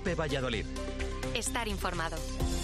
COPE Valladolid. Estar informado.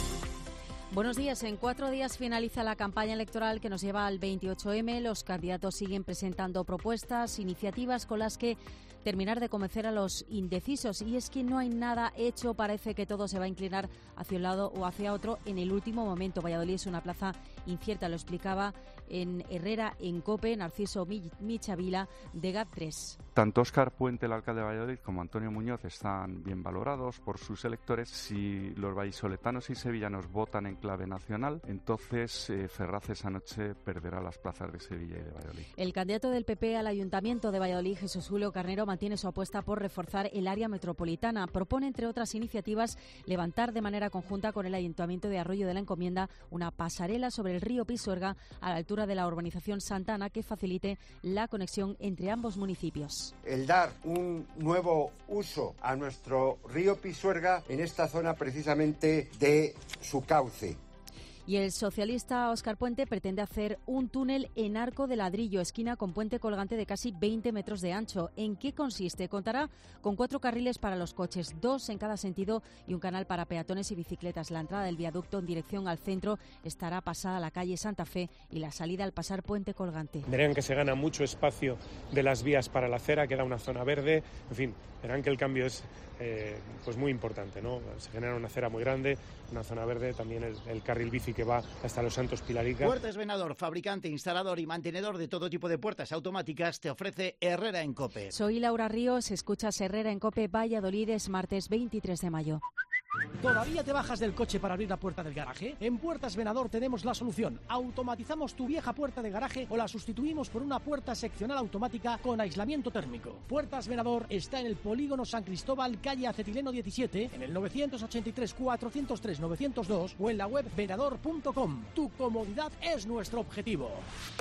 Buenos días. En 4 días finaliza la campaña electoral que nos lleva al 28M. Los candidatos siguen presentando propuestas, iniciativas con las que terminar de convencer a los indecisos. Y es que no hay nada hecho. Parece que todo se va a inclinar hacia un lado o hacia otro en el último momento. Valladolid es una plaza incierta, lo explicaba en Herrera en COPE Narciso Michavila de GAT3. Tanto Óscar Puente, el alcalde de Valladolid, como Antonio Muñoz están bien valorados por sus electores. Si los vallisoletanos y sevillanos votan en clave nacional, entonces Ferraz esa noche perderá las plazas de Sevilla y de Valladolid. El candidato del PP al Ayuntamiento de Valladolid, Jesús Julio Carnero, mantiene su apuesta por reforzar el área metropolitana. Propone, entre otras iniciativas, levantar de manera conjunta con el Ayuntamiento de Arroyo de la Encomienda una pasarela sobre el río Pisuerga a la altura de la urbanización Santana que facilite la conexión entre ambos municipios. El dar un nuevo uso a nuestro río Pisuerga en esta zona precisamente de su cauce. Y el socialista Óscar Puente pretende hacer un túnel en arco de ladrillo, esquina con puente colgante de casi 20 metros de ancho. ¿En qué consiste? Contará con 4 carriles para los coches, 2 en cada sentido y un canal para peatones y bicicletas. La entrada del viaducto en dirección al centro estará pasada la calle Santa Fe y la salida al pasar puente colgante. Verán que se gana mucho espacio de las vías para la acera, queda una zona verde, en fin, verán que el cambio es pues muy importante, ¿no? Se genera una acera muy grande, una zona verde, también el carril bici que va hasta Los Santos Pilarica. Puertas Venador, fabricante, instalador y mantenedor de todo tipo de puertas automáticas, te ofrece Herrera en COPE. Soy Laura Ríos, escuchas Herrera en COPE Valladolid, es martes 23 de mayo. ¿Todavía te bajas del coche para abrir la puerta del garaje? En Puertas Venador tenemos la solución. Automatizamos tu vieja puerta de garaje o la sustituimos por una puerta seccional automática con aislamiento térmico. Puertas Venador está en el Polígono San Cristóbal, calle Acetileno 17, en el 983 403 902 o en la web venador.com. Tu comodidad es nuestro objetivo.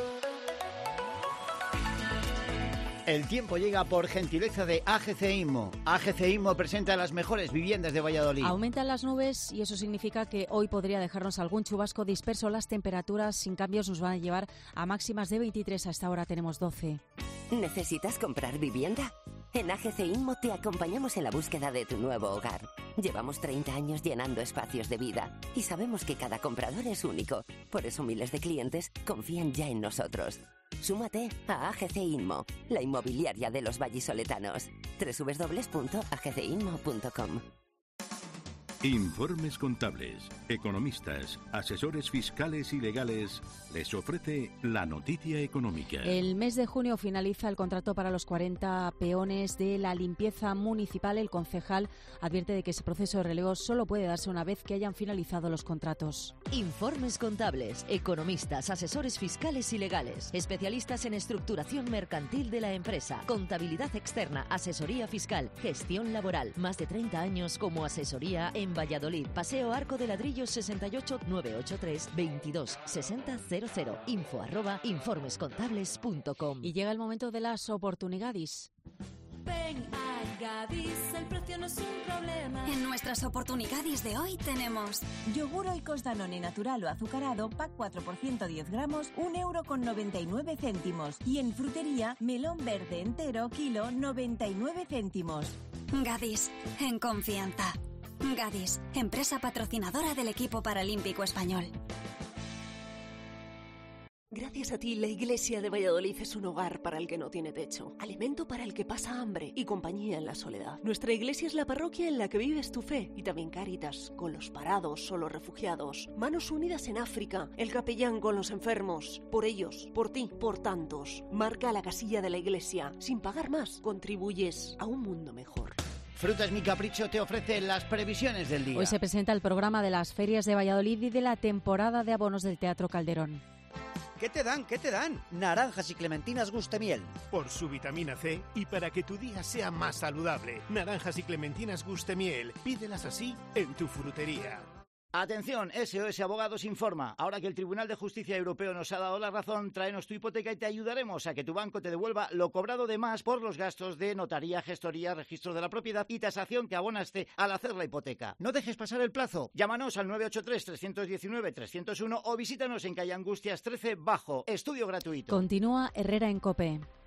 El tiempo llega por gentileza de AGC Inmo. AGC Inmo presenta las mejores viviendas de Valladolid. Aumentan las nubes y eso significa que hoy podría dejarnos algún chubasco disperso. Las temperaturas sin cambios nos van a llevar a máximas de 23. Hasta ahora tenemos 12. ¿Necesitas comprar vivienda? En AGC Inmo te acompañamos en la búsqueda de tu nuevo hogar. Llevamos 30 años llenando espacios de vida y sabemos que cada comprador es único. Por eso miles de clientes confían ya en nosotros. Súmate a AGC Inmo, la inmobiliaria de los vallisoletanos. www.agcinmo.com. Informes contables, economistas, asesores fiscales y legales les ofrece la noticia económica. El mes de junio finaliza el contrato para los 40 peones de la limpieza municipal. El concejal advierte de que ese proceso de relevo solo puede darse una vez que hayan finalizado los contratos. Informes contables, economistas, asesores fiscales y legales, especialistas en estructuración mercantil de la empresa, contabilidad externa, asesoría fiscal, gestión laboral. Más de 30 años como asesoría en Valladolid. Paseo Arco de Ladrillo 68 983 22 60 00. info@informescontables.com. Y llega el momento de las oportunidades. Ven a Gadis, el precio no es un problema. En nuestras oportunidades de hoy tenemos yogur Oikos Danone natural o azucarado, pack 4 por 110 gramos, 1,99 €. Y en frutería, melón verde entero, kilo, 99 céntimos. Gadis, en confianza. Gadis, empresa patrocinadora del equipo paralímpico español. Gracias a ti, la Iglesia de Valladolid es un hogar para el que no tiene techo, alimento para el que pasa hambre y compañía en la soledad. Nuestra iglesia es la parroquia en la que vives tu fe y también Cáritas, con los parados o los refugiados. Manos Unidas en África, el capellán con los enfermos. Por ellos, por ti, por tantos. Marca la casilla de la iglesia. Sin pagar más, contribuyes a un mundo mejor. Frutas Mi Capricho te ofrece las previsiones del día. Hoy se presenta el programa de las ferias de Valladolid y de la temporada de abonos del Teatro Calderón. ¿Qué te dan? ¿Qué te dan? Naranjas y clementinas Gustemiel. Por su vitamina C y para que tu día sea más saludable. Naranjas y clementinas Gustemiel. Pídelas así en tu frutería. Atención, SOS Abogados informa. Ahora que el Tribunal de Justicia Europeo nos ha dado la razón, tráenos tu hipoteca y te ayudaremos a que tu banco te devuelva lo cobrado de más por los gastos de notaría, gestoría, registro de la propiedad y tasación que abonaste al hacer la hipoteca. No dejes pasar el plazo. Llámanos al 983-319-301 o visítanos en calle Angustias 13 Bajo. Estudio gratuito. Continúa Herrera en COPE.